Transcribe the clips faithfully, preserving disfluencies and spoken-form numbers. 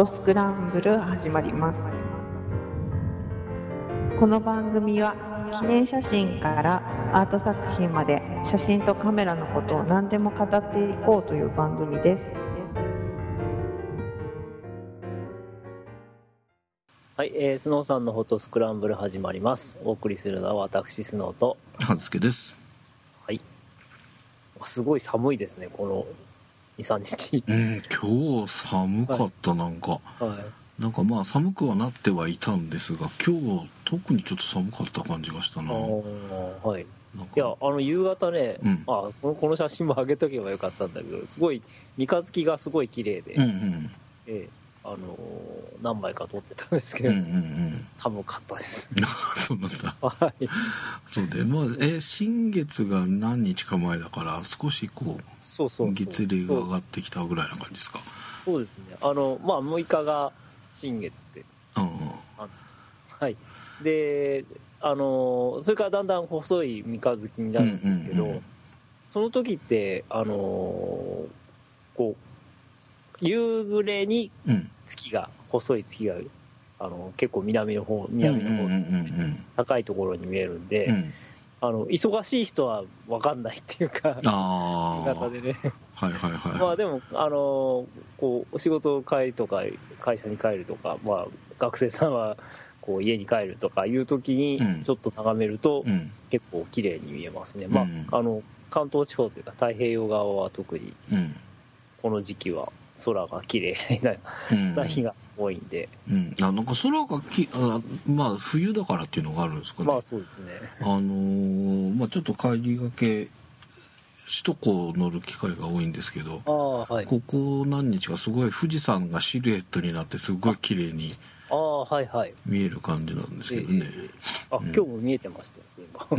トスクランブル始まります。この番組は記念写真からアート作品まで写真とカメラのことを何でも語っていこうという番組です。 はい、えー、スノーさんのフォトスクランブル始まります。お送りするのは私スノーとはずけです。 はい。すごい寒いですね、このに、さんにち。 うん、今日寒かった、はい、なんか、はい、なんかまあ寒くはなってはいたんですが、今日特にちょっと寒かった感じがしたな。 はい。いや、あの夕方ね、うん、あこの、この写真も上げとけばよかったんだけど、すごい三日月がすごい綺麗で、うんうん、えーあのー、何枚か撮ってたんですけど、うんうんうん、寒かったですそうなんだ、 はい、 そうで、まあえー、新月が何日か前だから少しこう、そうそうそう、月齢が上がってきたぐらいな感じですか。 そうですね、あのまあむいかが新月で、うんうん、なんです、はい、であのそれからだんだん細い三日月になるんですけど、うんうんうん、その時ってあのこう夕暮れに月が、うん、細い月があの結構南の方南の方、うんうんうんうん、高いところに見えるんで、うん、あの忙しい人は分かんないっていうか、あ方でね、 はいはいはい、 まあでもあのこうお仕事帰りとか会社に帰るとか、まあ、学生さんはこう家に帰るとかいう時にちょっと眺めると、うん、結構綺麗に見えますね、うん、まああの関東地方というか太平洋側は特にこの時期は空が綺麗な日が多いんで、 うん、あなんか空がきあまあ冬だからっていうのがあるんですかね。 まあそうですね。 あのー、まあちょっと帰りがけ首都高を乗る機会が多いんですけど、あ、はい、ここ何日かすごい富士山がシルエットになってすごい綺麗に見える感じなんですけどね。 あ、うん、今日も見えてましたよ、そういえば。うん、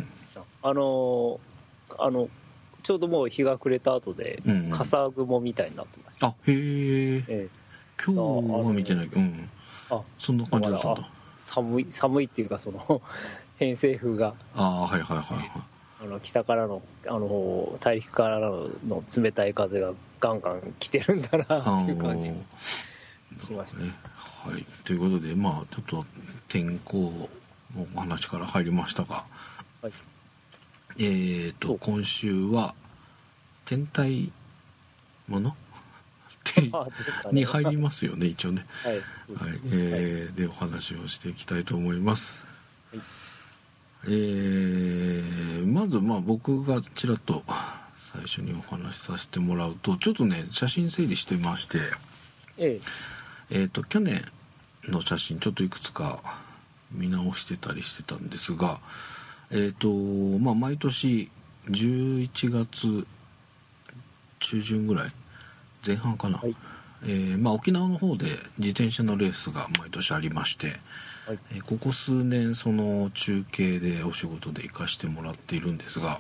あのー、あのちょうどもう日が暮れた後で、うんうん、笠雲みたいになってました。 あ、へー、えー、今日は見てないけど、うん、あ、そんな感じだったんだ。 寒い寒いっていうか、その偏西風が、 あ、はいはいはいはい、 あの北からの、あの大陸からの冷たい風がガンガン来てるんだなっていう感じがしました、ね。 はい、ということで、まあちょっと天候のお話から入りましたが、はい、えーと今週は天体ものに入りますよね、一応ね。はい、はい、えー、でお話をしていきたいと思います。はい、えー、まずまあ僕がちらっと最初にお話しさせてもらうと、ちょっとね写真整理してまして、えええーと去年の写真ちょっといくつか見直してたりしてたんですが、えーとまあ毎年じゅういちがつ中旬ぐらい、前半かな、はい、えーまあ、沖縄の方で自転車のレースが毎年ありまして、はい、えー、ここ数年その中継でお仕事で行かしてもらっているんですが、はい、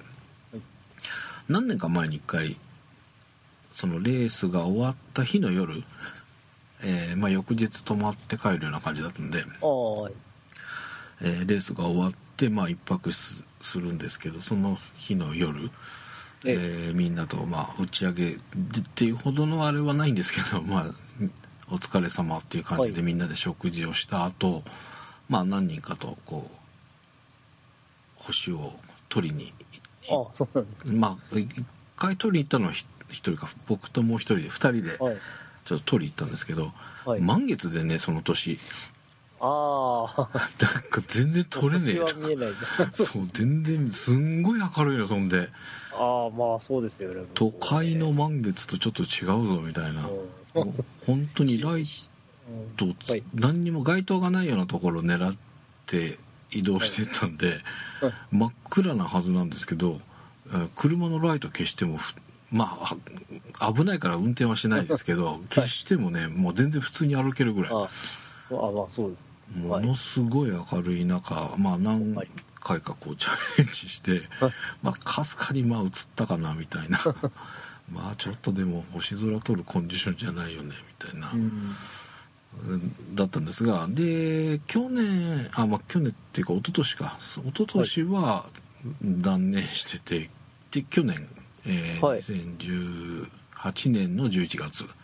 何年か前にいっかいそのレースが終わった日の夜、えーまあ、翌日泊まって帰るような感じだったんで、はい、えー、レースが終わって、まあ、一泊 す, するんですけど、その日の夜、えー、みんなと、まあ、打ち上げっていうほどのあれはないんですけど、まあ、お疲れ様っていう感じでみんなで食事をした後、はい、まあ何人かとこう星を取りに、ああ、そうなんです、まあ一回取りに行ったのは一人か、僕ともう一人で二人でちょっと取りに行ったんですけど、はい、満月でねその年、ああ、なんか全然取れねえとか、そう全然すんごい明るいの、そんで、 ああ、まあそうですよね、 都会の満月とちょっと違うぞみたいな、うん、本当にライト、うん、はい、何にも街灯がないようなところを狙って移動してったんで、はいはい、真っ暗なはずなんですけど、車のライト消してもまあ危ないから運転はしないですけど、はい、消してもねもう全然普通に歩けるぐらい、ああ、 あ、まあそうです、 ものすごい明るい中、まあ何回かこうチャレンジして、まあかすかにまあ映ったかなみたいなまあちょっとでも星空撮るコンディションじゃないよねみたいな、うん、だったんですが、で去年あまあ去年っていうか一昨年か一昨年は断念してて、はい、で去年、えーはい、にせんじゅうはちねんのじゅういちがつ、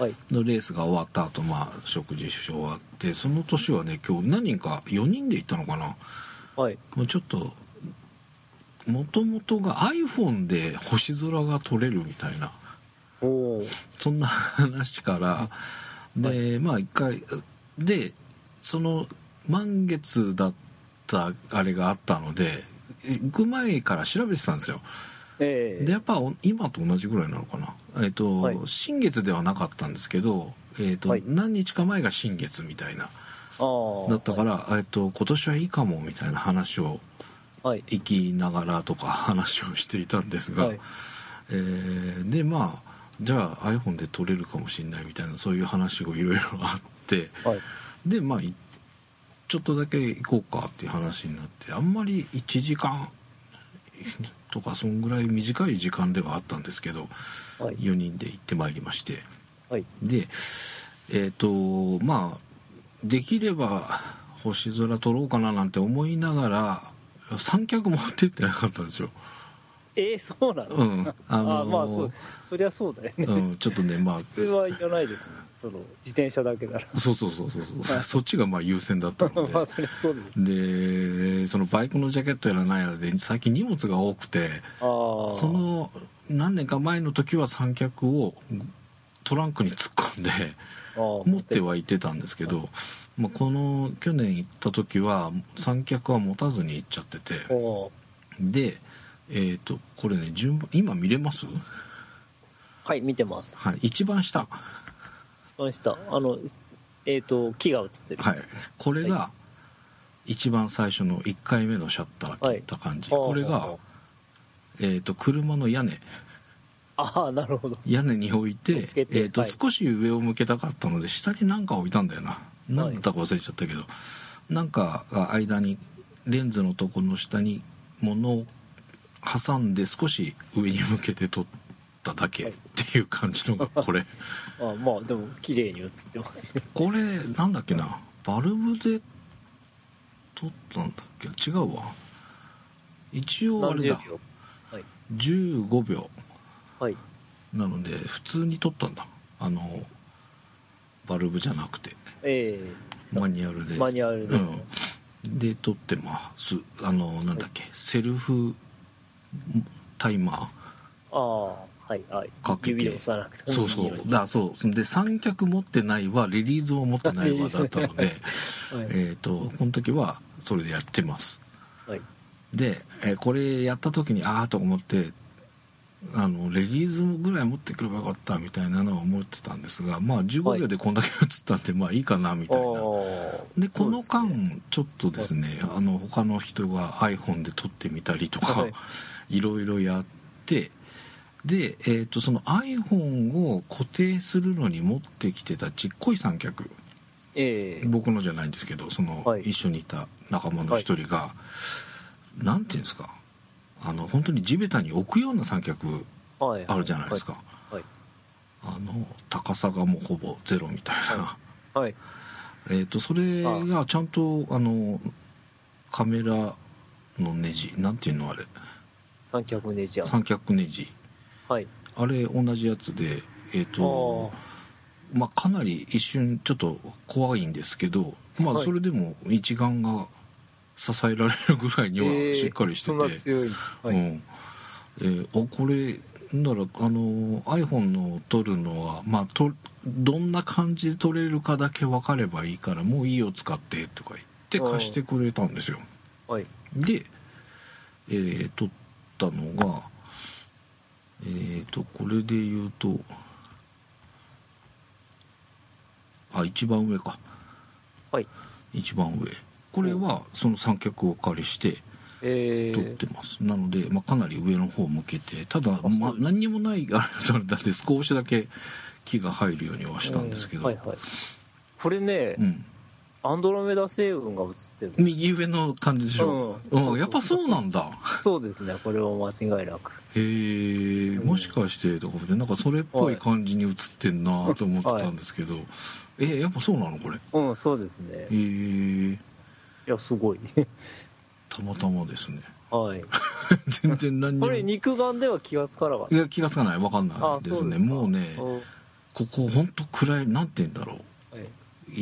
のレースが終わった後、まあ食事終わって、その年はね今日何人かよにんで行ったのかな、 はい、 もうちょっともともとが iPhone で星空が撮れるみたいな、 おそんな話から、で、はい、まあ一回でその満月だったあれがあったので行く前から調べてたんですよ、 えー、 でやっぱ今と同じぐらいなのかな、えーとはい、新月ではなかったんですけど、えーとはい、何日か前が新月みたいなだったから、はい、えーと今年はいいかもみたいな話を行きながらとか話をしていたんですが、はい、えー、でまあじゃあ iPhone で撮れるかもしれないみたいなそういう話がいろいろあって、はい、でまあちょっとだけ行こうかっていう話になって、あんまりいちじかんとかそんぐらい短い時間ではあったんですけど、はい、よにんで行ってまいりまして、はい、でえっとまあできれば星空撮ろうかななんて思いながら三脚持ってってなかったんですよ。 えー、そうなの、 うん、あのー、 あまあそうそりゃそうだよね、 うん、ちょっとねまあ普通はいらないですね、その自転車だけなら。 そうそうそうそうそう、はい、そっちがまあ優先だったのでまあそりゃそうですでそのバイクのジャケットやらないので最近荷物が多くて、あその何年か前の時は三脚をトランクに突っ込んで持ってはいてたんですけど、まあ、この去年行った時は三脚は持たずに行っちゃってて、でえーとこれね順番今見れます？ はい見てます、 はい、一番下一番下あのえーと木が映ってる、 はい、これが一番最初のいっかいめのシャッター切った感じ、はい、これが、えーと車の屋根、 ああなるほど、 屋根に置いて、えーとはい、少し上を向けたかったので下に何か置いたんだよな、何だったか忘れちゃったけど、はい、なんかが間にレンズのとこの下に物を挟んで少し上に向けて撮っただけっていう感じのがこれ、はい、 あまあでも綺麗に映ってますね。 これなんだっけな、バルブで撮ったんだっけ、違うわ、一応あれだ、はい、じゅうごびょう、はい、なので普通に撮ったんだ、あのバルブじゃなくて、えー、マニュアルでマニュアルで、うん、 で撮ってますあのなんだっけ、はい、セルフタイマー、 ああはいはい、 かけて指で押さなくてもいいように、そうそうだそうで三脚持ってないわレディーズを持ってないわだったので、はい、えっとこの時はそれでやってます、はい、で、えー、これやった時にああと思ってあのレディーズぐらい持ってくればよかったみたいなのは思ってたんですが、まあじゅうごびょうでこんだけ映ったんで、はい、まあいいかなみたいな、でこの間ちょっとですね、あの他の人が iPhone で撮ってみたりとか、はい、いろいろやって、で、えー、とその iPhone を固定するのに持ってきてたちっこい三脚、えー、僕のじゃないんですけどその、はい、一緒にいた仲間の一人が、はい、なんていうんですか、あの本当に地べたに置くような三脚あるじゃないですか、はいはいはい、あの高さがもうほぼゼロみたいな、はいはい、えー、とそれがちゃんとあのカメラのネジなんていうのあれ、 三脚ネジ、 三脚ネジ、はい、あれ同じやつで、えーとまあ、かなり一瞬ちょっと怖いんですけど、まあ、それでも一眼が支えられるぐらいにはしっかりしてて、えー、そんな強い、はい、うんえー、あこれならあの iPhone の撮るのは、まあ、とどんな感じで撮れるかだけ分かればいいからもういいよ使ってとか言って貸してくれたんですよ、はい、で、えー、撮ったのがえーとこれで言うとあ一番上か、はい、一番上これはその三脚をお借りして撮ってます、えー、なので、まあ、かなり上の方向けて、ただ、まあ、何にもないあれだって少しだけ木が入るようにはしたんですけど、 はいはい、これね、うん、アンドロメダ星雲が映ってる右上の感じでしょ、うん、うん、やっぱそうなんだそうですね、これは間違いなく、 へえ、もしかしてとかでなんかそれっぽい感じに映ってんなと思ってたんですけど、はい、えー、やっぱそうなのこれ、 うんそうですね、へえ、いやすごいたまたまですね、 はい、 全然何にもこれ肉眼では気がつかなかった、 いや気がつかない、分かんないですね、うですもうねここほんと暗い、なんて言うんだろう、はい、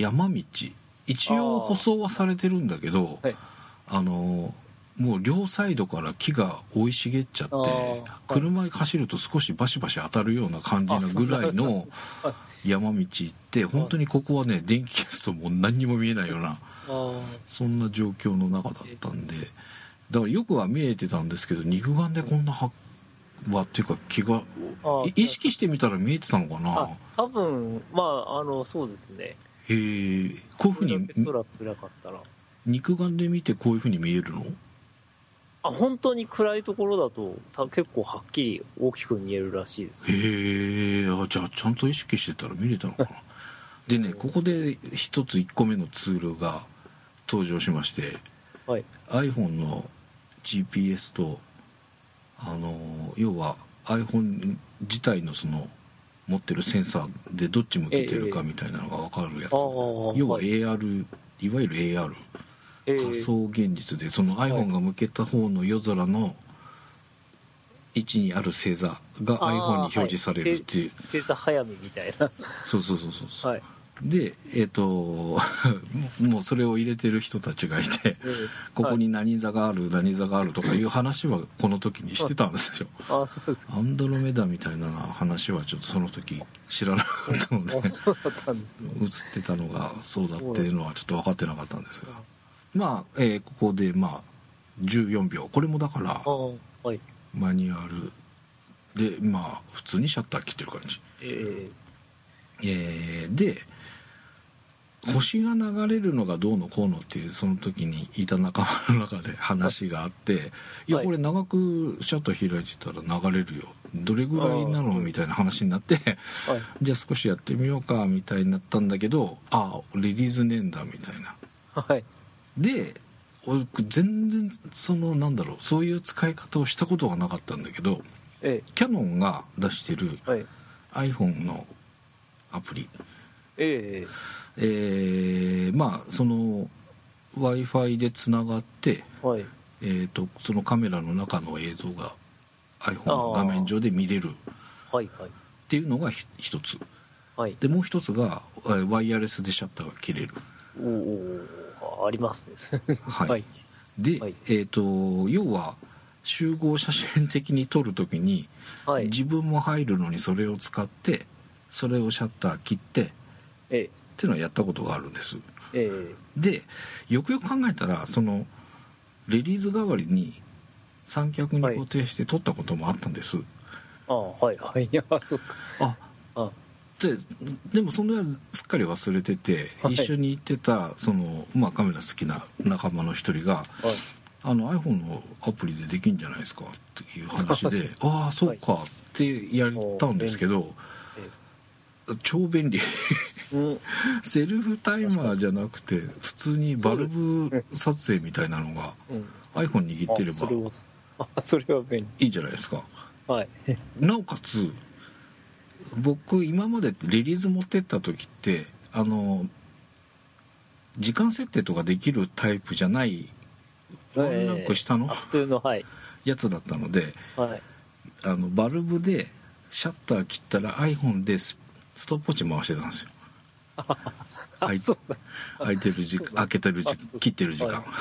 山道一応舗装はされてるんだけど、あ、はい、あのもう両サイドから木が生い茂っちゃって、はい、車に走ると少しバシバシ当たるような感じのぐらいの山道行って、本当にここはね電気消すともう何にも見えないようなそんな状況の中だったんで、だからよくは見えてたんですけど、肉眼でこんなははっていうか気が意識してみたら見えてたのかな。 あ、多分まああのそうですね。 へえ、こういうふうに空暗かったら肉眼で見てこういうふうに見えるの？ あ、本当に暗いところだと結構はっきり大きく見えるらしいです。 へえ、あ、じゃあちゃんと意識してたら見れたのかな。でね、ここで一ついっこめのツールが登場しまして、はい、iPhone の ジーピーエス とあの要は iPhone 自体のその持ってるセンサーでどっち向けてるかみたいなのが分かるやつ、えー、要は エーアール、いわゆる エーアール、えー、仮想現実でその iPhone が向けた方の夜空の位置にある星座が iPhone に表示されるっていう、 星座早見みたいな。 そうそうそうそう、はい、でえっ、ー、ともうそれを入れてる人たちがいて、えー、ここに何座がある、はい、何座があるとかいう話はこの時にしてたんですよ。 ああ、そうですか。 アンドロメダみたいな話はちょっとその時知らなかったので、 そうだったんですね。 映ってたのがそうだっていうのはちょっと分かってなかったんですが、まあ、えー、ここでまあじゅうよんびょう、これもだから、はい、マニュアルでまあ普通にシャッター切ってる感じ、えーえー、で星が流れるのがどうのこうのっていうその時にいた仲間の中で話があって、はい、いやこれ長くシャッター開いてたら流れるよ、どれぐらいなのみたいな話になって、はい、じゃあ少しやってみようかみたいになったんだけど、ああリリースねえんだみたいな、はい、で俺全然そのなんだろう、そういう使い方をしたことがなかったんだけど、ええ、キャノンが出してる iPhone のアプリ、えええー、まあその Wi-Fi でつながって、はい、えーと、そのカメラの中の映像が iPhone の画面上で見れるっていうのが一つ、はい、でもう一つがワイヤレスでシャッターが切れる。 おお、ありますね。 はい、はい、で、はい、えーと要は集合写真的に撮るときに、はい、自分も入るのにそれを使ってそれをシャッター切って、ええ、っていうのをやったことがあるんです、ええ、でよくよく考えたらそのレリース代わりに三脚に固定して撮ったこともあったんです、はい、 ああ、はいはい、いやそうか、ああで, でもそんなすっかり忘れてて、はい、一緒に行ってたその、まあ、カメラ好きな仲間の一人が、はい、あの iPhone のアプリでできんじゃないですかっていう話でああそうかってやったんですけど、はい、超便利セルフタイマーじゃなくて普通にバルブ撮影みたいなのが iPhone 握ってればあそれは便利いいじゃないですか、はい、なおかつ僕今までリリース持ってった時ってあの時間設定とかできるタイプじゃないワンランク下の、えー、 普通の、はい、 やつだったので、はい、あのバルブでシャッター切ったら iPhone でストップウォッチ回してたんですよ。空いてる時間、開けてる時間、切ってる時間、はい、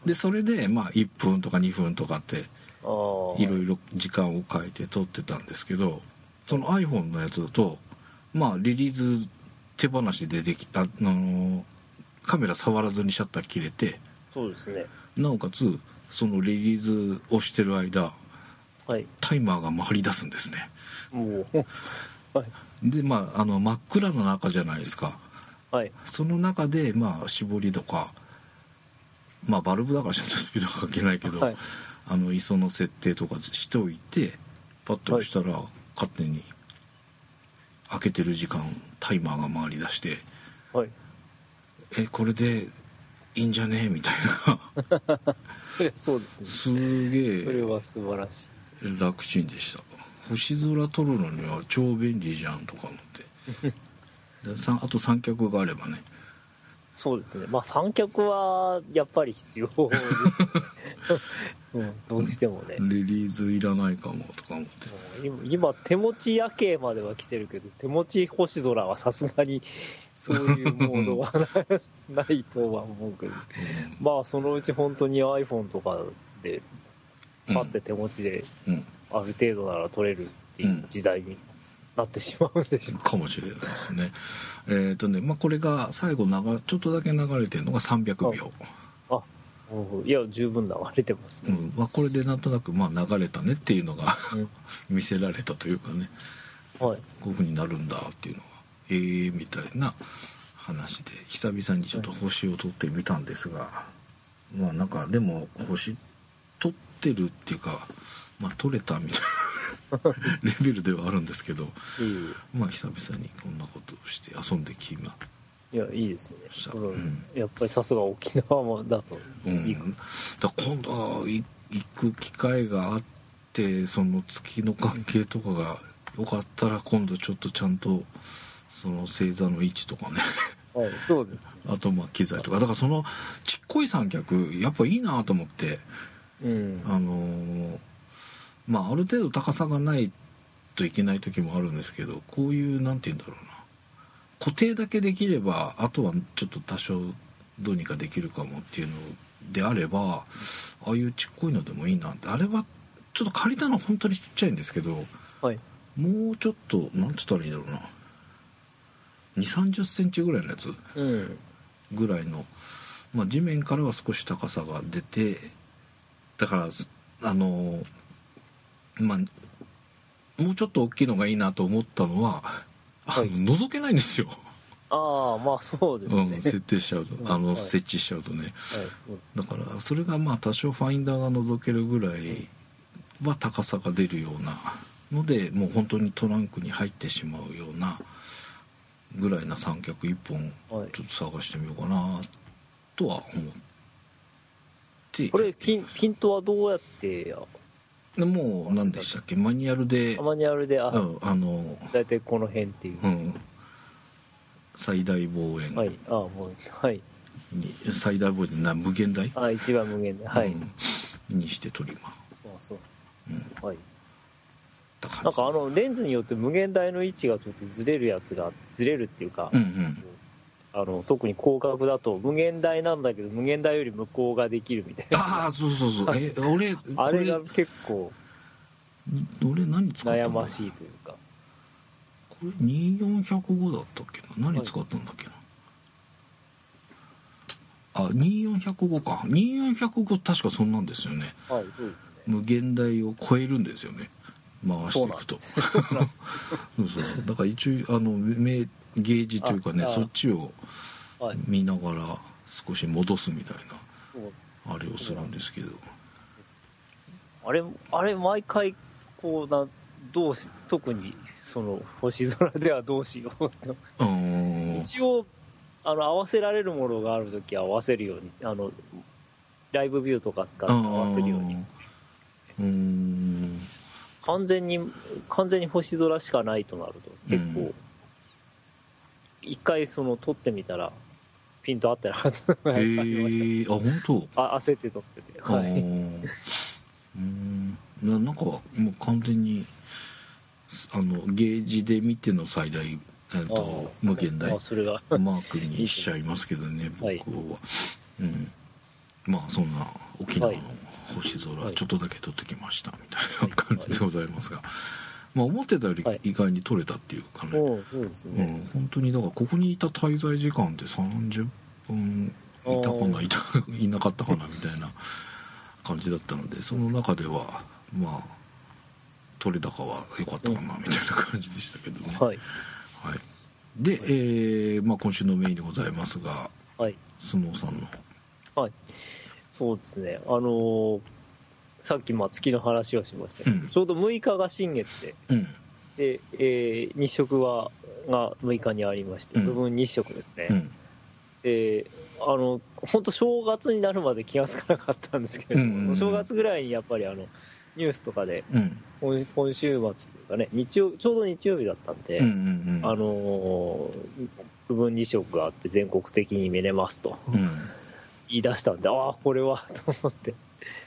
でそれでまあいっぷんとかにふんとかっていろいろ時間を変えて撮ってたんですけど、その iPhone のやつだとまあリリース手放しでできあのカメラ触らずにシャッター切れて、 そうですね、 なおかつそのリリースをしてる間、はい、タイマーが回り出すんですね。はい、でまああの真っ暗の中じゃないですか、はい、その中でまあ絞りとか、まあバルブだからシャッタースピードが関係ないけど、はい、あの アイエスオ の設定とかしておいてパッと押したら、はい、勝手に開けてる時間タイマーが回り出して、はい、えこれでいいんじゃねえみたいなそりゃそうですね、 すげえそれは素晴らしい楽ちんでした。星空撮るのには超便利じゃんとか思ってであと三脚があればね。 そうですね、まあ三脚はやっぱり必要です、ね、 うん、どうしてもねリリーズいらないかもとか思って、 今, 今手持ち夜景までは来てるけど手持ち星空はさすがにそういうモードはないとは思うけど、うん、まあそのうち本当に iPhone とかでパッて手持ちである程度なら撮れるっていう時代になってしまうんでしょう、 うん、かもしれないですね。えーとねまあ、これが最後長ちょっとだけ流れてるのがさんびゃくびょう。 ああいや十分流れてますね、 うんまあ、これでなんとなくまあ流れたねっていうのが、うん、見せられたというかね、はい、こういう風になるんだっていうのがえーみたいな話で久々にちょっと星を撮ってみたんですが、うん、まあなんかでも星撮ってるっていうかまあ撮れたみたいなレベルではあるんですけどまあ久々にこんなことをして遊んできまいやいいですね、うん、やっぱりさすが沖縄もだといい、うん、 だ今度行く機会があってその月の関係とかがよかったら今度ちょっとちゃんとその星座の位置とかねはい、そうですね、 あとまあ機材とかだからそのちっこい三脚やっぱいいなと思って、うん、あのー、まあある程度高さがないといけない時もあるんですけどこういうなんて言うんだろうな固定だけできればあとはちょっと多少どうにかできるかもっていうのであればああいうちっこいのでもいいなってあれはちょっと借りたの本当にちっちゃいんですけど、はい、もうちょっとなんて言ったらいいだろうなにじゅうさんじゅっセンチぐらいのやつ、うん、ぐらいの、まあ、地面からは少し高さが出てだからあのまあもうちょっと大きいのがいいなと思ったのははい、覗けないんですよ。 ああまあそうですね、 うん、設定しちゃうとあの、はい、設置しちゃうとね、はい、そうだからそれがまあ多少ファインダーが覗けるぐらいは高さが出るようなのでもう本当にトランクに入ってしまうようなぐらいな三脚いっぽんちょっと探してみようかなとは思ってこれピン、ピントはどうやってやもう何でしたっけマニュアルでマニュアルであ、うん、 あの大体この辺っていう、うん、 最大望遠はいあもうはいに最大望遠な無限大あ一番無限大はい、 うん、にして撮りますあそうです、うん、はいなんかあのレンズによって無限大の位置がちょっとずれるやつがずれるっていうか、うんうん、あの特に広角だと無限大なんだけど無限大より向こうができるみたいなああそうそうそうえ俺あれが結構俺何使った悩ましいというかこれにじゅうよんひゃくごだったっけな何使ったんだっけな、はい、あにじゅうよんひゃくごかにじゅうよんひゃくご確かそんなんですよねはいそうですね無限大を超えるんですよね回していくとそうそうそうだから一応あの目ゲージというかねそっちを見ながら少し戻すみたいなあれをするんですけどあれあれ毎回こうなどうし特にその星空ではどうしようと一応あの合わせられるものがあるときは合わせるようにあのライブビューとか使って合わせるようにうーん完全に完全に星空しかないとなると結構一、うん、回その撮ってみたらピント合ってなかったのがありました。 あ本当？ あ焦って撮ってて、はい。 うんななんかもう完全にあのゲージで見ての最大えっと無限大マークにしちゃいますけどね僕は、はい、うんまあそんな沖縄の星空、はい、ちょっとだけ撮ってきましたみたいな感じでございますが、はい、まあ思ってたより意外に撮れたっていうかね、はい、そうですね、うん、本当にだからここにいた滞在時間ってさんじゅっぷんいたかないたいなかったかなみたいな感じだったのでその中ではまあ撮れ高は良かったかなみたいな感じでしたけどね、はい、はい、で、えーまあ、今週のメインでございますが、はい、スノーさんのはいそうですねあのー、さっきまあ月の話をしましたけど、うん、ちょうどむいかが新月で、うん、で、えー、日食はがむいかにありまして、うん、部分日食ですね、うん、であの本当正月になるまで気がつかなかったんですけど、うんうんうん、正月ぐらいにやっぱりあのニュースとかで、うん、今, 今週末というかね日曜ちょうど日曜日だったんで、うんうんうん、あのー、部分日食があって全国的に見れますと、うん、言い出したんでああこれはと思って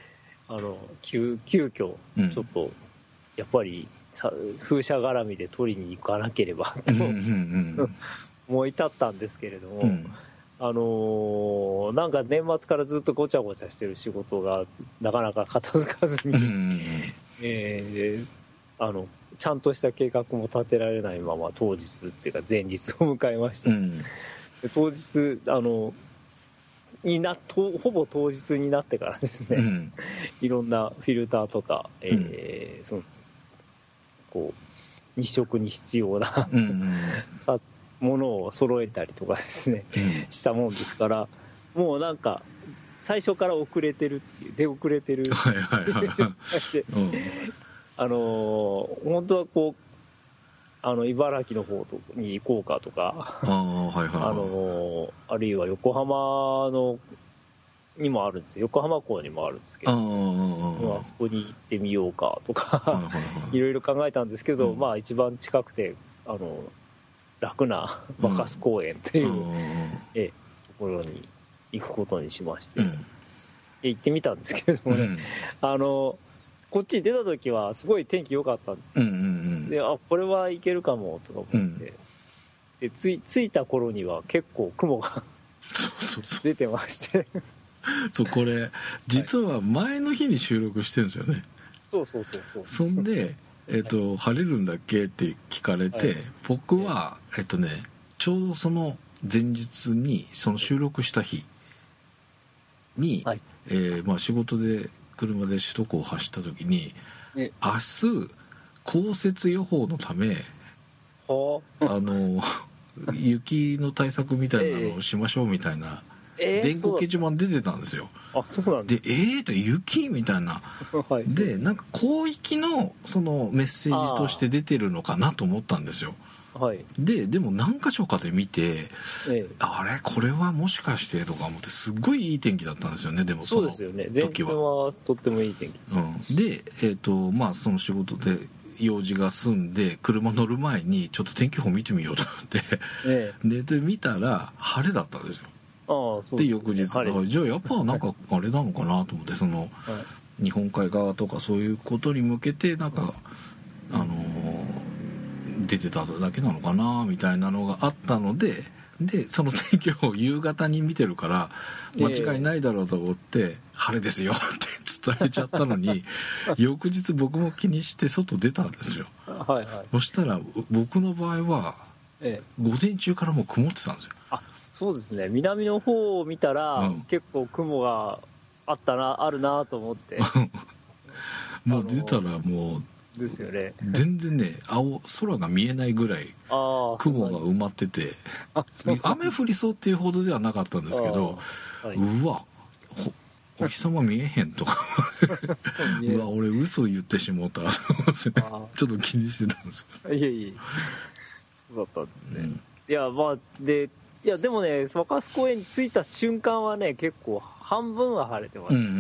あの急急遽ちょっとやっぱりさ風車絡みで取りに行かなければと、うんうんうん、思い立ったんですけれども、うん、あのー、なんか年末からずっとごちゃごちゃしてる仕事がなかなか片付かずに、うんうんうんえー、あのちゃんとした計画も立てられないまま当日っていうか前日を迎えました、うん、で当日あのになとほぼ当日になってからですね、うん、いろんなフィルターとか、えーうん、そのこう日食に必要な、うんうん、さものを揃えたりとかですね、うん、したもんですからもうなんか最初から遅れてるっていう出遅れてるはいはいはい、うん、あのー、本当はこうあの茨城の方に行こうかとかあ、はいはいはい、あのー、あるいは横浜のにもあるんですよ横浜港にもあるんですけど あ, あそこに行ってみようかとか、はいはいはい、いろいろ考えたんですけど、うん、まあ一番近くてあの楽な若洲公園という、うんえところに行くことにしまして、うん、行ってみたんですけれどもね、うん、あのこっちに出た時はすごい天気良かったんですよ、うんうんうん、であこれはいけるかもとか思って、うん、でつい着いた頃には結構雲が出てましてそうこれ実は前の日に収録してるんですよね、 そうそうそうそうそんで、えーとはい、晴れるんだっけって聞かれて、はい、僕はえっ、ー、とねちょうどその前日にその収録した日に、はいえーまあ、仕事で車で首都高を走った時に、ね、明日降雪予報のためあの雪の対策みたいなのをしましょうみたいな、えー、電光掲示板出てたんですよ。 あそうなんででえーと雪みたいな、はい、でなんか広域のそのメッセージとして出てるのかなと思ったんですよ。はい、ででも何箇所かで見て、ええ、あれこれはもしかしてとか思ってすっごいいい天気だったんですよね。でもその時はそうですよね前日はとってもいい天気、 うん、で、えーとまあ、その仕事で用事が済んで車乗る前にちょっと天気予報見てみようと思って、ええ、で, で見たら晴れだったんですよ。ああそうですね、で翌日じゃあやっぱなんかあれなのかなと思ってその、はい、日本海側とかそういうことに向けてなんかあのー、出てただけなのかなみたいなのがあったのででその天気予報を夕方に見てるから間違いないだろうと思って晴れですよって伝えちゃったのに翌日僕も気にして外出たんですよ。はいはい、そしたら僕の場合は午前中からもう曇ってたんですよ。 あそうですね南の方を見たら、うん、結構雲があったなあるなと思ってもう出たらもうですよね全然ね青空が見えないぐらい雲が埋まってて雨降りそうっていうほどではなかったんですけど、はい、うわお日様見えへんとかうわ俺嘘言ってしもうたらちょっと気にしてたんですよ。いえいえそうだったんですね、うん、いやまあでいやでもね若洲公園に着いた瞬間はね結構半分は晴れてました、うんうん、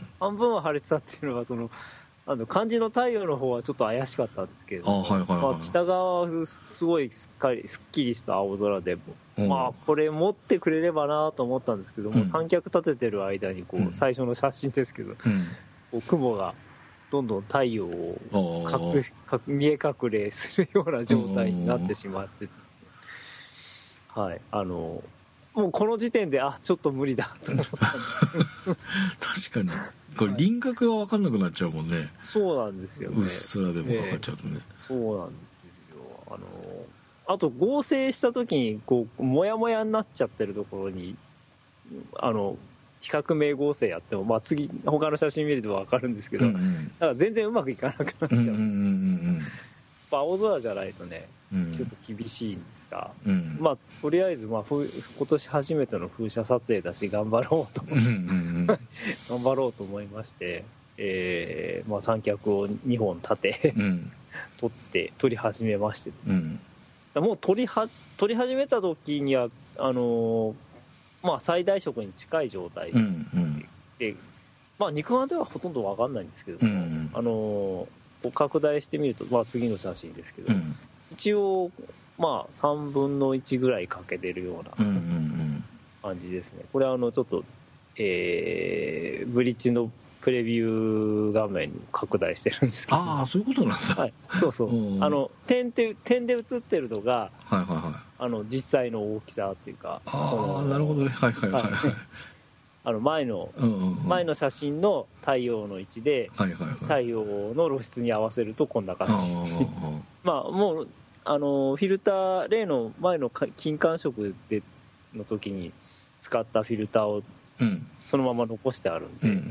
半分は晴れてたっていうのがそのあの漢字の太陽の方はちょっと怪しかったんですけど、あ、はいはいはい、まあ、北側はすごいすっかりすっきりした青空で、うん、まあこれ持ってくれればなと思ったんですけども、うん、三脚立ててる間にこう、うん、最初の写真ですけど、うん、こう雲がどんどん太陽を隠か見え隠れするような状態になってしまってですね、はい、あのもうこの時点であちょっと無理だと思ったんです確かにこれ輪郭が分かんなくなっちゃうもんね。 そうなんですよね。 うっすらでも分かっちゃうとね、 えー、そうなんですよ。あのあと合成した時にこうモヤモヤになっちゃってるところにあの比較名合成やっても、まあ、次他の写真見ると分かるんですけど、うんうん、だから全然うまくいかなくなっちゃう、うんうんうんうん、青空じゃないとね、うん、ちょっと厳しいんですが、うん、まあとりあえず、まあ、今年初めての風車撮影だし頑張ろうと、うんうんうん、頑張ろうと思いまして、えーまあ、三脚をにほん立て、うん、撮って撮り始めましてですね、うん、もう撮りは撮り始めた時にはあのーまあ、最大色に近い状態で、うんうん、でまあ、肉眼ではほとんど分かんないんですけども、うんうん、あのー、拡大してみると、まあ、次の写真ですけど、うん、一応、まあ、さんぶんのいちぐらい欠けてるような感じですね。これはあのちょっと、えー、ブリッジのプレビュー画面に拡大してるんですけど、 ああそういうことなんですか、 はい、そうそう、あの点で点で映ってるのが、 はいはいはい、 あの実際の大きさっていうか、 ああなるほどね、はいはいはいはい、はい、 あの前の、うんうんうん、前の写真の太陽の位置で、はいはいはい、太陽の露出に合わせるとこんな感じまあもうあのフィルター、例の前の金環食での時に使ったフィルターをそのまま残してあるんで、うんうんうん、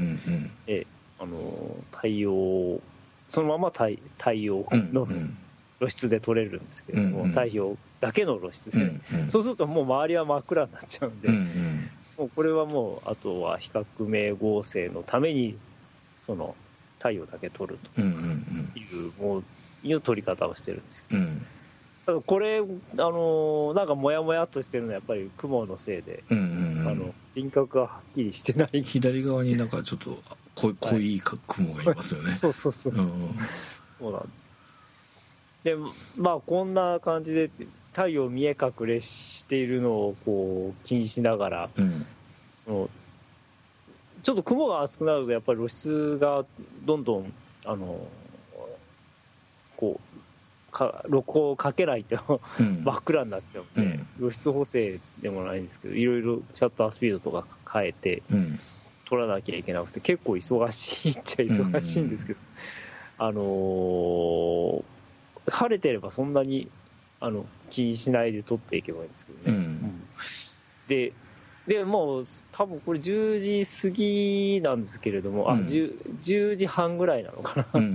えあの太陽そのまま 太, 太陽の露出で撮れるんですけれども、うんうん、太陽だけの露出で、うんうん、そうするともう周りは真っ暗になっちゃうんで、うんうん、もうこれはもうあとは比較明合成のためにその太陽だけ撮るという、うんうんうん、もういう撮り方をしてるんですけど、うんこれ、あのー、なんかモヤモヤっとしてるのはやっぱり雲のせいで、うんうんうん、あの輪郭がはっきりしてない。 左側になんかちょっと濃い、濃い雲がいますよね。 そうそうそう、うんうん、そうなんです。でまあこんな感じで太陽見え隠れしているのをこう気にしながら、うん、そのちょっと雲が厚くなるとやっぱり露出がどんどんあのこうか露光をかけないと、うん、真っ暗になっちゃうんで、うん、露出補正でもないんですけどいろいろシャッタースピードとか変えて、うん、撮らなきゃいけなくて結構忙しいっちゃ忙しいんですけど、うん、あのー、晴れてればそんなにあの気にしないで撮っていけばいいんですけどね、うんうん、ででもう多分これじゅうじ過ぎなんですけれども、うん、あ 10, じゅうじはんぐらいなのかな、うんうんうん、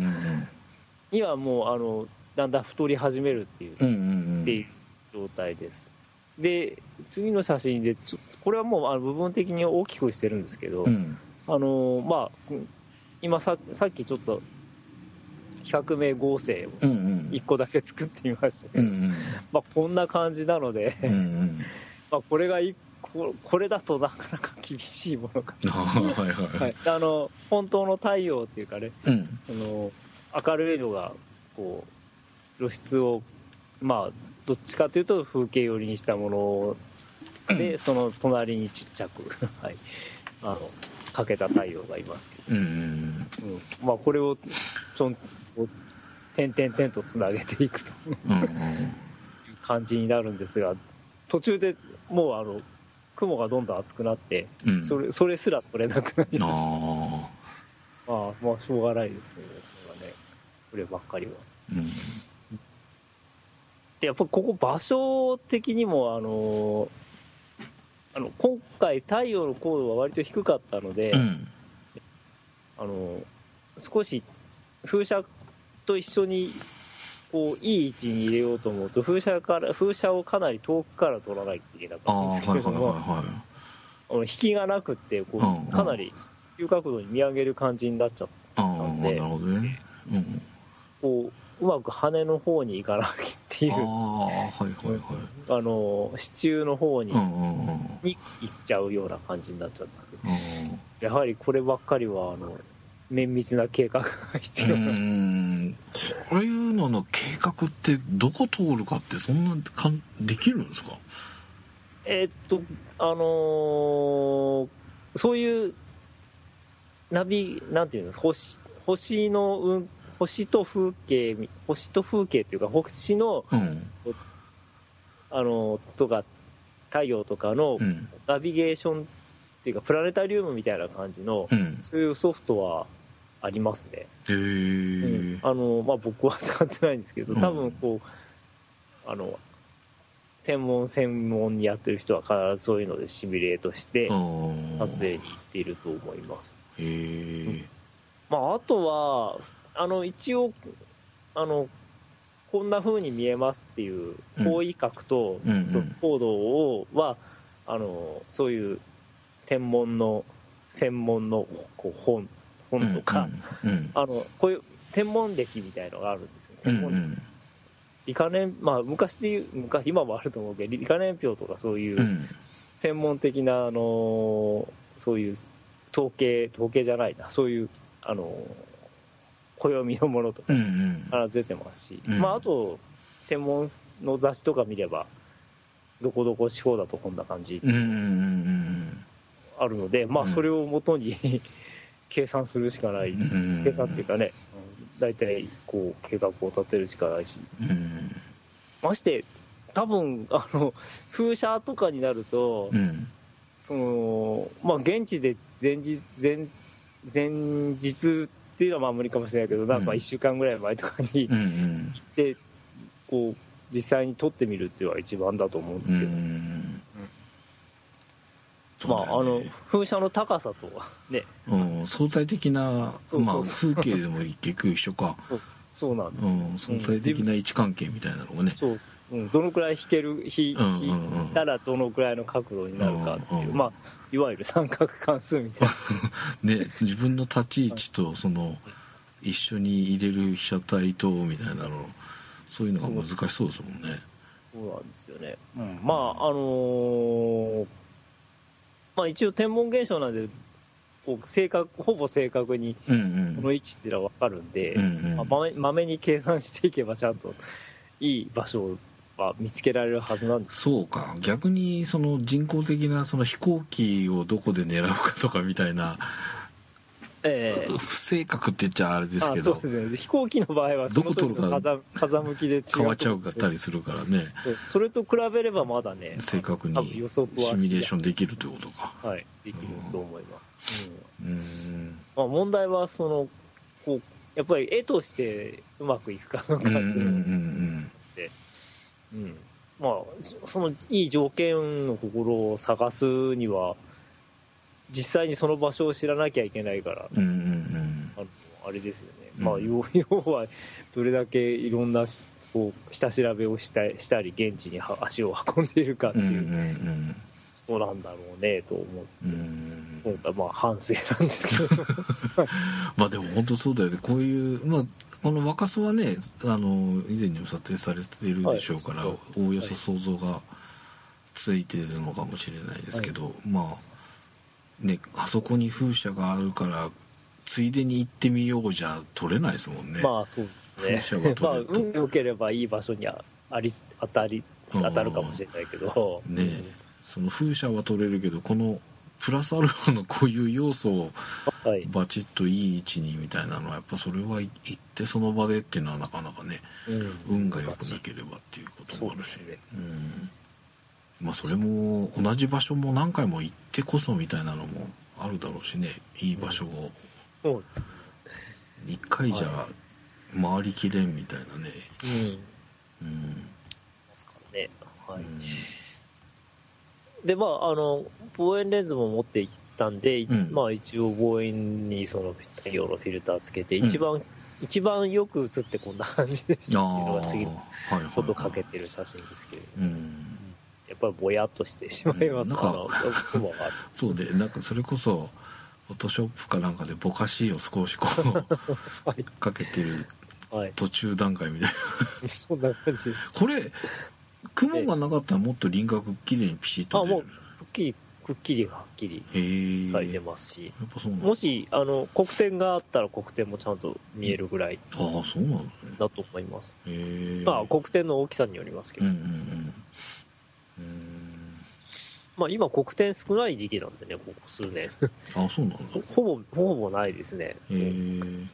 にはもうあのだんだん太り始めるっていう、うんうんうん、っていう状態です。で次の写真でちょこれはもうあの部分的に大きくしてるんですけど、うん、あのまあ今 さ, さっきちょっと比較明合成をいっこだけ作ってみましたけど、うんうんまあ、こんな感じなので、うんうんまあ、これがいここれだとなかなか厳しいものかはいはい、はい、あの本当の太陽っていうかね、うん、その明るいのがこう露出をまあどっちかというと風景寄りにしたもので、うん、その隣にちっちゃく、はい、あのかけた太陽がいますけど、うんうん、まあこれをちょん点々点とつなげていくという感じになるんですが、途中でもうあの雲がどんどん厚くなって、うん、それそれすら取れなくなりました。ああまあしょうがないですよね、これはね、こればっかりは。うんでやっぱここ場所的にもあのあの今回太陽の高度は割と低かったので、うん、あの少し風車と一緒にこういい位置に入れようと思うと風車から風車をかなり遠くから取らないといけなかったんですけども、引きがなくってこう、うんうん、かなり急角度に見上げる感じになっちゃったんで、なるほどね、うん、こううまく羽の方に行かないっていう、あ、はいはいはい、あの支柱の方に、うんうんうん、に行っちゃうような感じになっちゃったんで、うん、やはりこればっかりはあの綿密な計画が必要な、うん、 こういうのの計画ってどこ通るかってそんなかんできるんですか？ えー、っとあのー、そういうナビなんていうの 星, 星の運星と風景星と風景というか星の、うん、あのとか太陽とかのナビゲーションっていうかプラネタリウムみたいな感じの、うん、そういうソフトはありますね。へー、うん、あのまあ僕は使ってないんですけど、多分こう、うん、あの天文専門にやってる人は必ずそういうのでシミュレートして撮影に行っていると思います。へー、うん、まああとはあの一応あのこんな風に見えますっていう方位角と高度をは、あのそういう天文の専門のこう 本, 本とか、うんうんうん、あのこういう天文歴みたいのがあるんですよね。うんうん、理科年、まあ、昔でいう昔今もあると思うけど理科年表とかそういう専門的なあのそういう統計統計じゃないなそういうあの暦のものとか必ず出てますし、うんうん、まあ、あと天文の雑誌とか見ればどこどこ地方だとこんな感じあるので、まあ、それをもとに計算するしかない、うん、計算っていうかね、大体こう計画を立てるしかないし、うん、まして多分あの風車とかになると、うん、そのまあ現地で前日前前日っていうのはまあ無理かもしれないけど、なんかいっしゅうかんぐらい前とかに行ってこう実際に撮ってみるっていうのが一番だと思うんですけど、うん、まああの風車の高さとはね、 うん、相対的なまあ風景でも結局一緒か。 そうそうなんです、うん、 相対的な位置関係みたいなのがね、 そう、うん、どのくらい引ける引いたらどのくらいの角度になるかっていう、うんうん、まあいわゆる三角関数みたいなね、自分の立ち位置とその一緒に入れる被写体とみたいなの、そういうのが難しそうですもんね。 そうなんですよね、うん、まああのー、まあ一応天文現象なんでこう正確ほぼ正確にこの位置っていうのは分かるんで、うんうん、まあ、まめ、まめに計算していけばちゃんといい場所は見つけられるはずなんです。 そうか、逆にその人工的なその飛行機をどこで狙うかとかみたいな、えー、不正確って言っちゃあれですけど、 そうですね、飛行機の場合はその時の 風, 風向きで違う変わっちゃうかったりするからね、 それと比べればまだね正確にシミュレーションできるということか。 はい、できると思います、うんうん、まあ、問題はそのこうやっぱり絵としてうまくいくかどうかっていうので、うん、まあそのいい条件のところを探すには実際にその場所を知らなきゃいけないから、うんうんうん、あのあれですよね、うん、まあ要はどれだけいろんなこう下調べをしたしたり現地に足を運んでいるかっていうことなんだろうねと思って、うん、今回まあ反省なんですけどまあでも本当そうだよね、こういう、まあ、この若洲はねあの以前にも撮影されているでしょうから、はい、おおよそ想像がついてるのかもしれないですけど、はい、まあね、あそこに風車があるからついでに行ってみようじゃ取れないですもんね。 まあそうですね、風車が取れると、まあ、運良ければいい場所にあり当たり当たるかもしれないけど、 ね、うん、その風車は取れるけどこのプラスアルファのこういう要素をバチッといい位置にみたいなのはやっぱそれは行ってその場でっていうのはなかなかね、うん、運が良くなければっていうこともあるし、ね、うん、まあそれも同じ場所も何回も行ってこそみたいなのもあるだろうしね、いい場所を一回じゃ回りきれんみたいなね、うん、うん、 ですからね、はい、うん、でまああの望遠レンズも持っていったんで、うん、まあ一応望遠にその太陽のフィルターつけて、うん、一番一番よく写ってこんな感じでしたっていうのが次のことかけてる写真ですけれども、はいはいはい、うん、やっぱりぼやっとしてしまいます、うん、なんか雲がそうで、なんかそれこそフォトショップかなんかでぼかしを少しこう、はい、かけてる途中段階みたいな、 はい、そんな感じです。 これ雲がなかったらもっと輪郭きれいにピシッと出る。あ、もうくっきりくっきりはっきり描いてますし、やっぱそうなんもしあの黒点があったら黒点もちゃんと見えるぐらいだと思います。へ、まあ黒点の大きさによりますけど、うんうんうん、うーん、まあ今黒点少ない時期なんでね、ここ数年あ、そうなんだ。 ほぼほぼないですね。へー、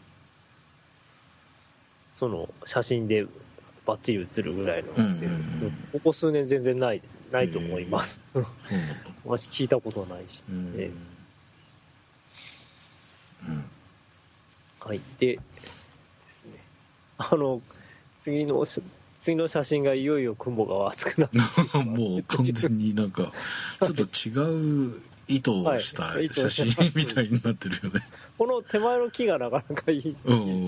その写真でバッチリ写るぐらいの、うんうんうん、ここ数年全然ないです、ないと思います。私聞いたことはないし、うんえーうん、はいでですね、あの次の次の写真がいよいよ雲が厚くなってもう完全になんかちょっと違う意図をした写真みたいになってるよね。 この手前の木がなかなかいいし、うんうんうん、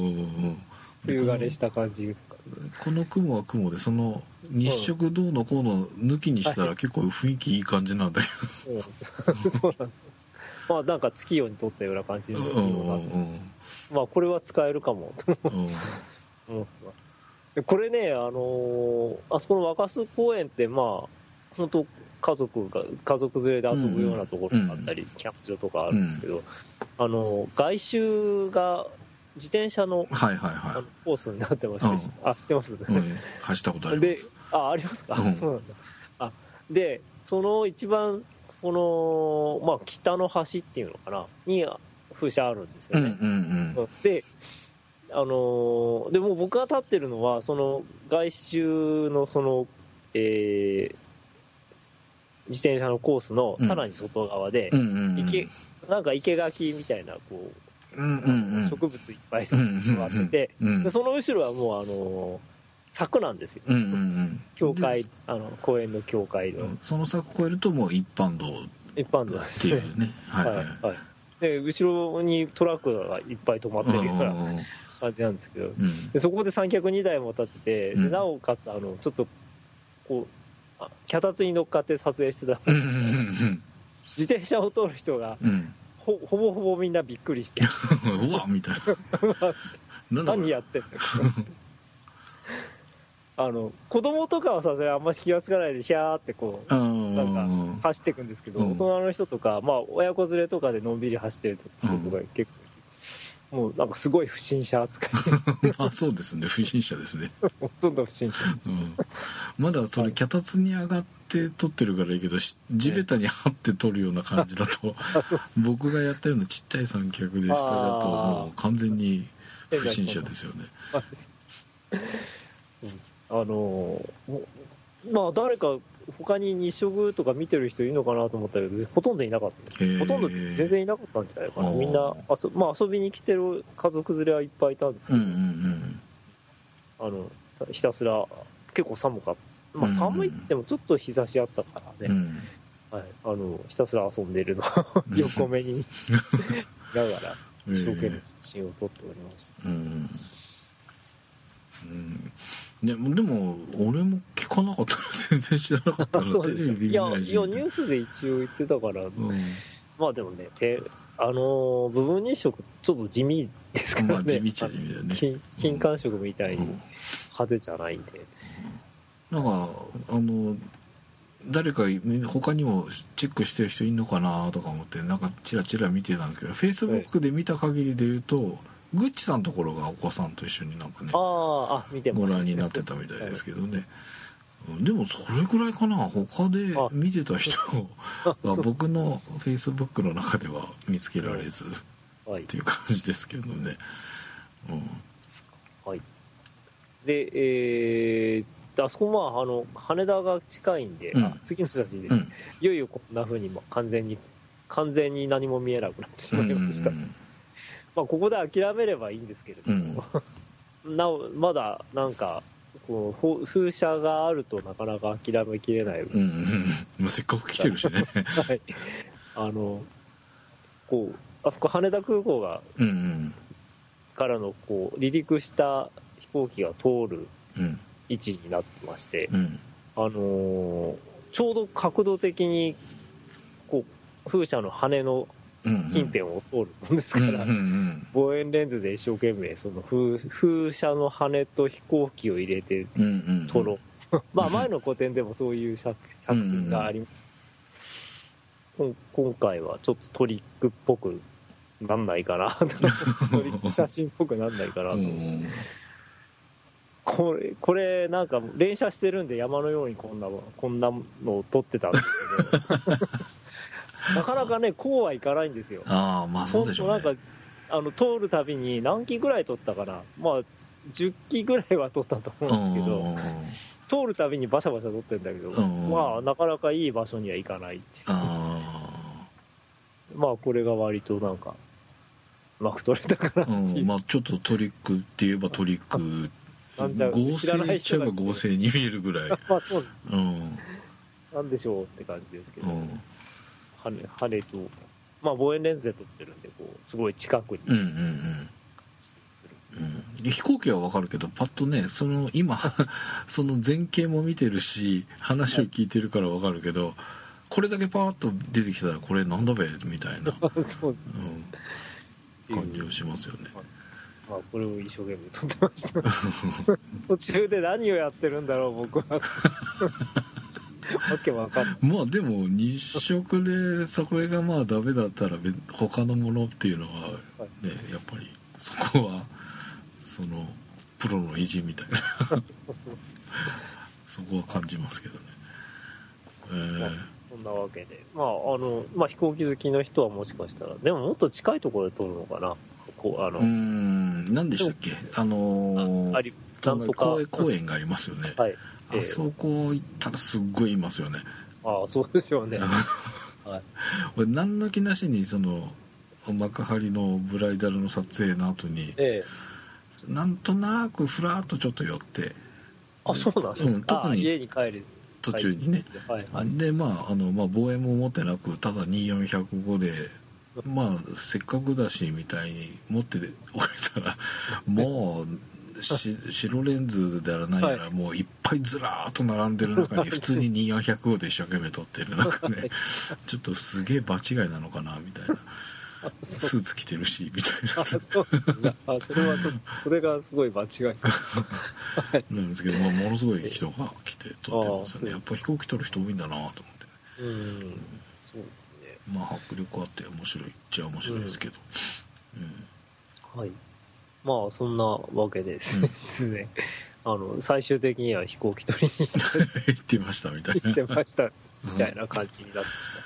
冬枯れした感じ。 この雲は雲でその日食どうのこうの抜きにしたら結構雰囲気いい感じなんだけど、 そうなんです。まあなんか月夜に撮ったような感じの色が、うんうん、まあこれは使えるかも、うんうん、これね、あのー、あそこの若洲公園ってまあ本当家族が家族連れで遊ぶようなところがあったり、うんうん、キャンプ場とかあるんですけど、うん、あの外周が自転車の、はいはいはい、あのコースになってまして、うん、あ、知ってます、うん、 走ったことあります。で、 あ、ありますか、うん、そうなんだ。あ、で、その一番そのまあ北の端っていうのかなに風車あるんですよね、 うんうんうん、 であのー、でも僕が立ってるのはその外周のその、えー、自転車のコースのさらに外側で、うんうんうん、池なんか生垣みたいなこう、うんうんうん、植物いっぱい育ってて、うんうんうん、でその後ろはもうあのー、柵なんですよ、うんうんうん、教会あの公園の教会の、 その柵越えるともう一般道一般道っていうね、はいはい、はいはい、 で後ろにトラックがいっぱい止まってるような感じなんですけど、うん、でそこで三脚にだいも立ってて、うん、でなおかつあのちょっとこう脚立に乗っかって撮影してた、うんうんうん、自転車を通る人が、うん、ほ, ほぼほぼみんなびっくりしてうわみたいな何やってんのあの子供とかはさすがにあんまり気がつかないでヒャーってこうなんか走っていくんですけど、大人の人とか、まあ、親子連れとかでのんびり走ってる人とか結構、もうなんかすごい不審者扱いあ、そうですね、不審者ですねほとんど不審者です、 うん、まだそれ脚立に上がって撮ってるからいいけど、地べたに張って撮るような感じだと僕がやったようなちっちゃい三脚で下だともう完全に不審者ですよねあのまあ誰か他に日食とか見てる人いるのかなと思ったけどほとんどいなかったです。ほとんど全然いなかったんじゃないかな。みんな遊、まあ、遊びに来てる家族連れはいっぱいいたんですけど、うんうんうん、あのひたすら結構寒かった、まあ、寒いってもちょっと日差しあったからね、うんはい、あのひたすら遊んでるのを横目に見ながら一生懸命写真を撮っておりました、うんうんでも、でも俺も聞かなかったら全然知らなかったらテレビ見ないし、 いや、いやニュースで一応言ってたから、うん、まあでもねてあのー、部分日食ちょっと地味ですからね、まあ、 地味っちゃ地味だよね、 金, 金環食みたいに派手じゃないんで、 うんうん、なんかあの誰か他にもチェックしてる人いるのかなとか思ってなんかチラチラ見てたんですけど、フェイスブックで見た限りで言うとグッチさんのところがお子さんと一緒になんかねああ見てます、 ご覧になってたみたいですけどね、はい、でもそれぐらいかな、他で見てた人が僕のフェイスブックの中では見つけられず、はい、っていう感じですけどね、うん、 はいでえー、あそこまああの羽田が近いんで、うん、あ次の写真で、うん、いよいよこんな風に完全に完全に何も見えなくなってしまいました、うんうんうんまあ、ここで諦めればいいんですけれども、うん、なおまだなんかこう風車があるとなかなか諦めきれない、うんうん、せっかく来てるしね、 はい、あのこうあそこ羽田空港が、うんうん、からのこう離陸した飛行機が通る位置になってまして、うん、あのー、ちょうど角度的にこう風車の羽の近辺を通るもんですから、うんうんうん、望遠レンズで一生懸命その 風, 風車の羽と飛行機を入れて撮ろう、うんうんうん、まあ前の個展でもそういう 作, 作品がありました、うんうん、今回はちょっとトリックっぽくなんないかなトリック写真っぽくなんないかなと思う、うん、これこれなんか連写してるんで山のようにこんなこんなのを撮ってたんですけどなかなかねこうはいかないんですよ。 ああまあそうでしょうね。 なんかあの通るたびに何機ぐらい撮ったかな、まあじゅっきぐらいは撮ったと思うんですけど、通るたびにバシャバシャ撮ってるんだけど、まあなかなかいい場所には行かないっていう。あまあこれが割となんかうまく撮れたかなっていう、 うん、まあちょっとトリックって言えばトリック合成言っちゃえば合成に見えるぐらいまあそうです、うん、なんでしょうって感じですけど、うん羽, 羽と、まあ、望遠レンズで撮ってるんでこうすごい近くに、うんうんうんうん、飛行機は分かるけどパッとねその今その前景も見てるし話を聞いてるから分かるけど、はい、これだけパーッと出てきたらこれなんだべみたいなそうです、ねうん、感じをしますよね、 まあ、これを一生懸命撮ってました途中で何をやってるんだろう僕はわけわかんない。 まあでも日食でそれがまあダメだったら他のものっていうのはねやっぱりそこはそのプロの意地みたいなそこは感じますけどね、えー、 そんなわけで、まああのまあ、飛行機好きの人はもしかしたら、でももっと近いところで撮るのかな、こうあのうーん、何でしたっけ、あのー、 ありなんとか公園、公園がありますよね、 はい、えー、 あそこ行ったらすっごいいますよね。 ああ、そうですよね。はい、 俺何の気なしにその幕張のブライダルの撮影の後に、ええ、なんとなくふらっとちょっと寄って、 あ、そうなんですか、うん、 特に家に帰る途中にね、はいはい、でまああの、まあ、望遠も持ってなくただにせんよんひゃくごで、まあせっかくだしみたいに持っておいたらもうし白レンズであらないやら、はい、もういっぱいずらーっと並んでる中に普通ににせんよんひゃくごで一生懸命撮ってるなんかね、はい、ちょっとすげえ場違いなのかなみたいな。スーツ着てるしみたいな。あ、そうあ、それはちょっとそれがすごい間違いなんですけど、まあ、ものすごい人が来て撮ってますよね。やっぱ飛行機撮る人多いんだなと思って、ね、うん、うん、そうですね。まあ迫力あって面白いっちゃ面白いですけど、うんうん、はい、まあそんなわけですね、うん、あの最終的には飛行機撮りに行ってましたみたいな行ってましたみたいな感じになってしまった、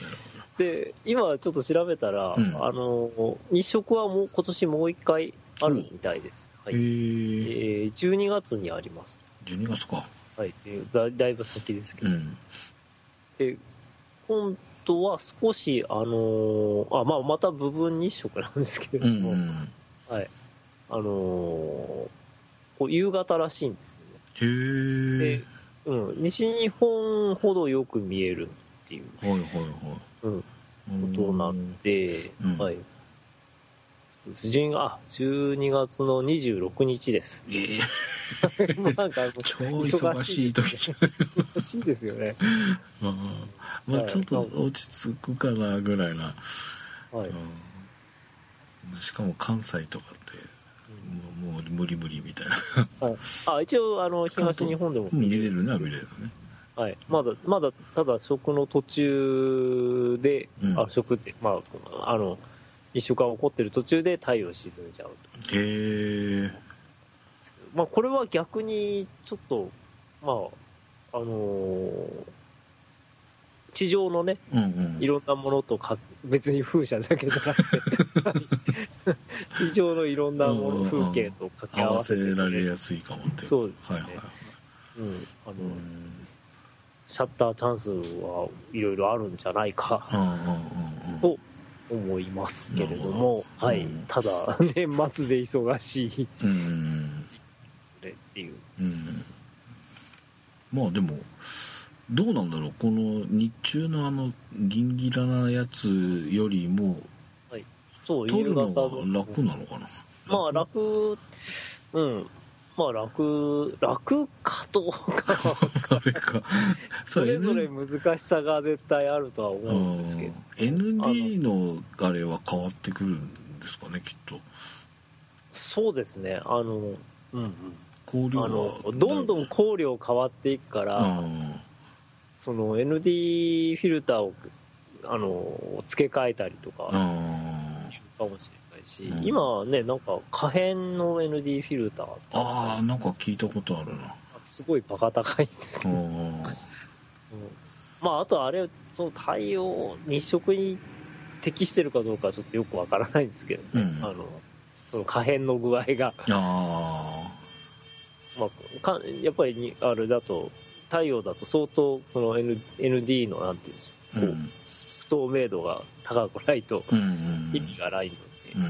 うんで今ちょっと調べたら、うん、あの日食はもう今年もう一回あるみたいです、はい、えー、じゅうにがつにあります。 じゅうにがつか、 はい、だ, だいぶ先ですけど、うん、で今度は少しあのあ、まあ、また部分日食なんですけれども、うんうん、はい、あのこう夕方らしいんですよね。へえ、うん、西日本ほどよく見えるっていう、 はいはいはい、 うん、ことなんで、うん、はい、じゅうにがつのにじゅうろくにちです。ええー、 なんか超忙しい時忙しいですよね。 あ、まあちょっと落ち着くかなぐらいな、はい、うん、しかも関西とかって、うん、もう無理無理みたいな、 はい、あ、一応あの東日本でも見れるな、見れるね。 はい、まだまだただ食の途中で、うん、あ食ってまああの一週間起こってる途中で太陽沈んじゃうと。へえ。まあこれは逆にちょっとまああのー、地上のね、うんうん、いろんなものとか別に風車だけじゃなくて地上のいろんなもの、うんうん、風景と掛け合わせて、 ね、合わせられやすいかもって。 そうですね。はいはいはい、うん、あのー。うんシャッターチャンスはいろいろあるんじゃないかと思いますけれども、はい、ただ年末で忙しいうんっていう、うん、 まあでもどうなんだろう、この日中のあのギンギラなやつよりも、はい、そう撮るのが楽なのかな。 まあ楽、うん、まあ楽楽かどうかはそれぞれ難しさが絶対あるとは思うんですけど、 エヌディー のあれは変わってくるんですかね、きっと。 そうですね、あの、うんうん、 光量があのどんどん光量変わっていくから、その エヌディー フィルターをあの付け替えたりとかするかもしれないし、うん、今はねなんか可変の エヌディー フィルターってああなんか聞いたことあるな。 すごいバカ高いんですけど、うん、まああとあれその太陽日食に適してるかどうかはちょっとよくわからないんですけど、ね、うん、あのその可変の具合があ、まあ、かやっぱりにあれだと太陽だと相当その N エヌディー のなんていうんでしょう、うん、不透明度が高くないと意味がないので、うんうん、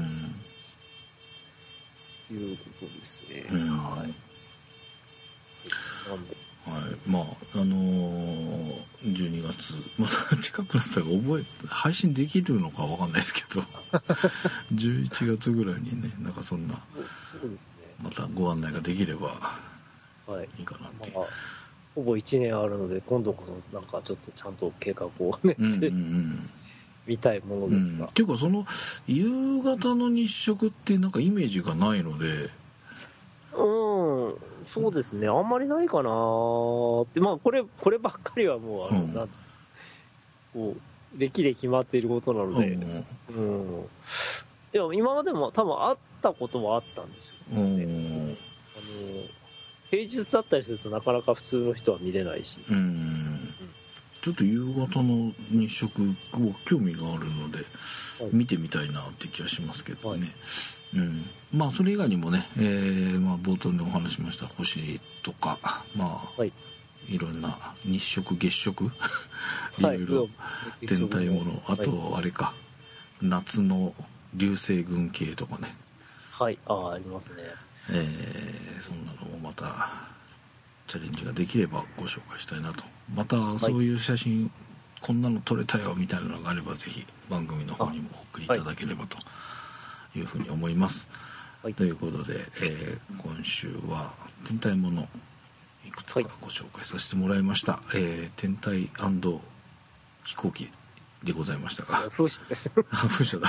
っていうことですね、うん、はい。なんではい、まああのー、じゅうにがつまた近くなったら覚え配信できるのかわかんないですけどじゅういちがつぐらいにねなんかそんなそうです、ね、またご案内ができればいいかなっていう、 はい、まあ、ほぼいちねんあるので今度こそなんかちょっとちゃんと計画をね、うんうんうん、見たいものですが、 うん、っていうかその夕方の日食ってなんかイメージがないので、 うん、そうですね、あんまりないかなって、まあこれこればっかりはもうあの、うん、なんこう歴で決まっていることなので、うんうん、でも今までも多分あったことはあったんですよね、うん、あの平日だったりするとなかなか普通の人は見れないし、うん、 ちょっと夕方の日食を興味があるので、はい、見てみたいなって気がしますけどね、はい、うん、まあそれ以外にもね、えーまあ、冒頭でお話しました星とか、まあ、はい、いろんな日食月食いろいろ天体もの、あとあれか、夏の流星群系とかね、 はい、ああ、ありますね、 えー、そんなのもまたチャレンジができればご紹介したいなと。またそういう写真、はい、こんなの撮れたよみたいなのがあればぜひ番組の方にもお送りいただければというふうに思います、はい、ということで、えー、今週は天体ものいくつかご紹介させてもらいました、はい、えー、天体&飛行機でございましたが、 風車です風車だ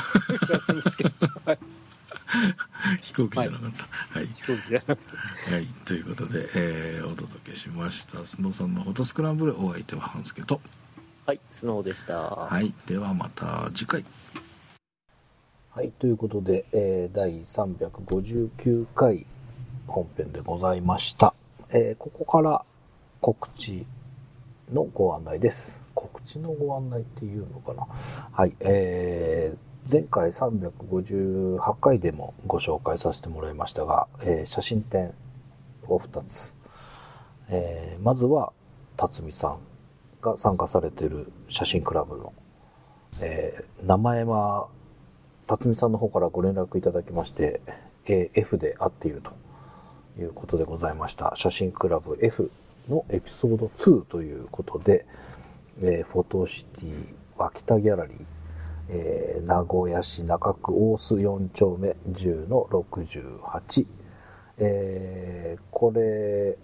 飛行機じゃなかった、はい、はい、飛行機じゃなくて、はい、ということで、えー、お届けしましたスノーさんのフォトスクランブル、お相手は半助と、 はい、スノーでした。 はい、ではまた次回。はい、ということで、えー、だいさんびゃくごじゅうきゅうかい本編でございました、えー、ここから告知のご案内です。告知のご案内っていうのかな。はい、えー、前回さんびゃくごじゅうはちかいでもご紹介させてもらいましたが、えー、写真展をふたつ、えー、まずは辰巳さんが参加されている写真クラブの、えー、名前は辰巳さんの方からご連絡いただきまして、えー、F で合っているということでございました。写真クラブ F のエピソードにということで、えー、フォトシティ脇田ギャラリー、えー、名古屋市中区大須よん丁目じゅうのろくじゅうはち、えー、これ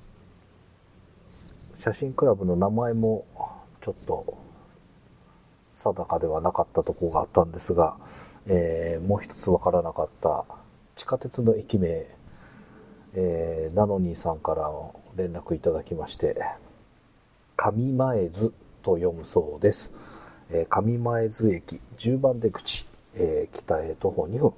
写真クラブの名前もちょっと定かではなかったところがあったんですが、えー、もう一つわからなかった地下鉄の駅名、えー、ナノニーさんから連絡いただきまして、上前津と読むそうです。えー、上前津駅じゅうばん出口、えー、北へ徒歩にふん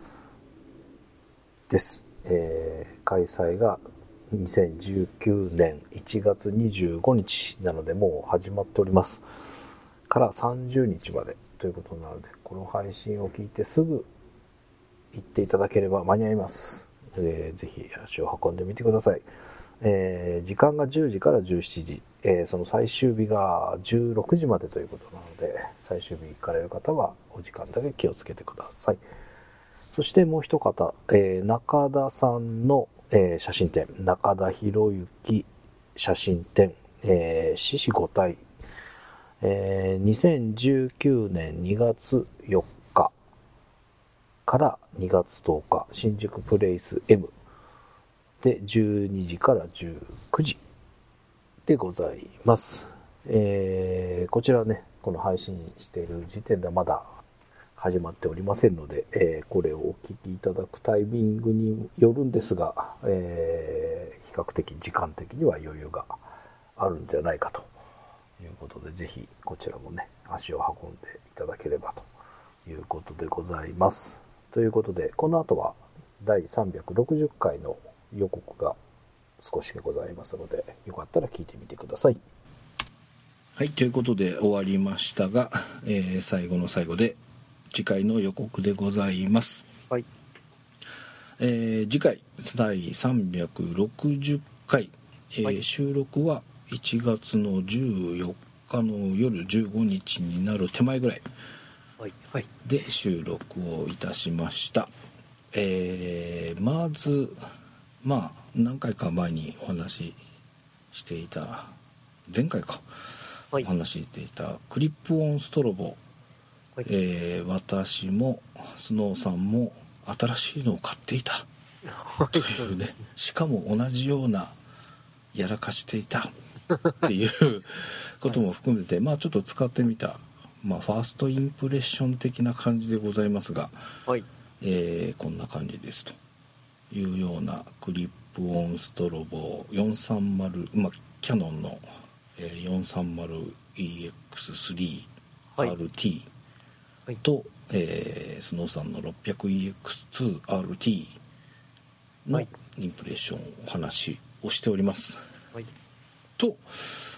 です。えー、開催がにせんじゅうきゅうねんいちがつにじゅうごにちなのでもう始まっておりますからさんじゅうにちまでということなので、この配信を聞いてすぐ行っていただければ間に合います。えー、ぜひ足を運んでみてください。えー、時間がじゅうじからじゅうしちじ、えー、その最終日がじゅうろくじまでということなので、最終日行かれる方はお時間だけ気をつけてください。そしてもう一方、えー、中田さんの、えー、写真展、中田博之写真展、えー、獅子五体、えー、にせんじゅうきゅうねんにがつよっかからにがつとおか、新宿プレイス Mでじゅうにじからじゅうくじでございます。えー、こちらね、この配信している時点ではまだ始まっておりませんので、えー、これをお聞きいただくタイミングによるんですが、えー、比較的時間的には余裕があるんじゃないかということで、ぜひこちらもね、足を運んでいただければということでございます。ということで、この後はだいさんびゃくろくじゅっかいの予告が少しございますので、よかったら聞いてみてください。はい、ということで終わりましたが、えー、最後の最後で次回の予告でございます。 はい。 えー、次回だいさんびゃくろくじゅっかい、えーはい、収録はいちがつのじゅうよっかの夜じゅうごにちになる手前ぐらいで収録をいたしました。えー、まずまあ何回か前にお話ししていた前回か、はい、お話ししていたクリップオンストロボ、はい、えー、私もスノーさんも新しいのを買っていたというね、しかも同じようなやらかしていたっていうことも含めて、まあちょっと使ってみた、まあ、ファーストインプレッション的な感じでございますが、はい、えー、こんな感じですというようなクリップオンストロボよんさんまる、まあ、キヤノンの よんさんまるイーエックススリーアールティー と、はい、えー、スノーさんの ろっぴゃくイーエックスツーアールティー のインプレッションお話をしております、はい、と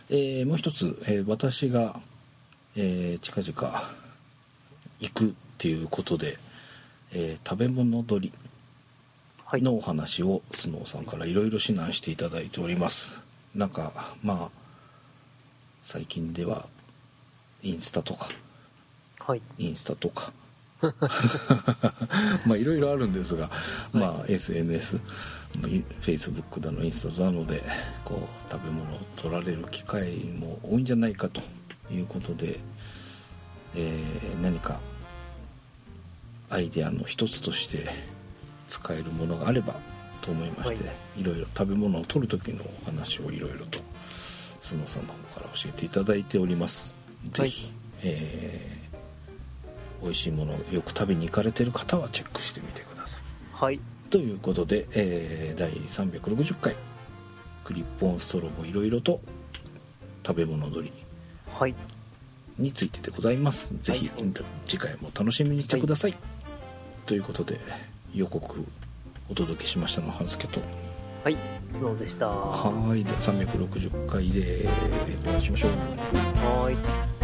えー、もう一つ、えー、私が、えー、近々行くっていうことで、えー、食べ物取りのお話をスノーさんからいろいろ指南していただいております。なんかまあ最近ではインスタとか、 はい、 インスタとかまあいろいろあるんですが、まあ エスエヌエス、Facebook だのインスタだのでこう食べ物を取られる機会も多いんじゃないかということで、えー、何かアイデアの一つとして使えるものがあればと思いまして、はい、いろいろ食べ物を取る時のお話をいろいろとスノーさんの方から教えていただいております。ぜひ、はい、えー、美味しいものをよく食べに行かれている方はチェックしてみてください。 はい、 ということで、えー、だいさんびゃくろくじゅっかいクリップオンストロボいろいろと食べ物取りについてでございます。はい、ぜひ、はい、次回も楽しみにしてください。はい、ということで予告お届けしましたのは半助と、 はい、スノーでした。 はい、でさんびゃくろくじゅっかいでお会いしましょう。 はい。